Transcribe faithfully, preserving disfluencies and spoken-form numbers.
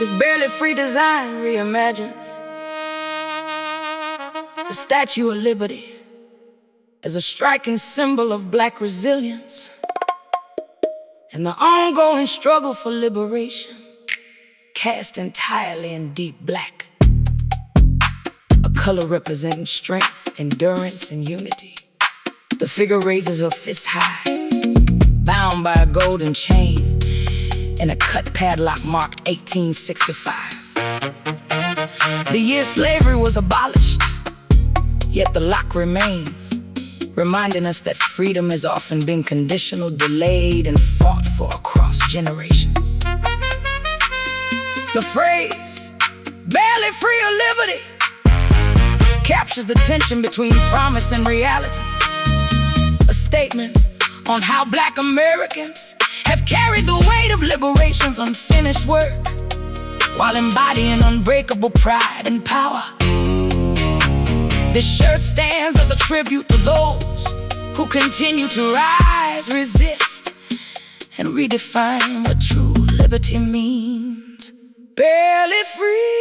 This barely free design reimagines the Statue of Liberty as a striking symbol of black resilience and the ongoing struggle for liberation, cast entirely in deep black, a color representing strength, endurance, and unity. The figure raises her fist high, bound by a golden chain and a cut padlock marked eighteen sixty-five. The year slavery was abolished, yet the lock remains, reminding us that freedom has often been conditional, delayed, and fought for across generations. The phrase, barely free or liberty, captures the tension between promise and reality. A statement on how black Americans have carried the weight of liberation's unfinished work, while embodying unbreakable pride and power. This shirt stands as a tribute to those who continue to rise, resist, and redefine what true liberty means. Barely free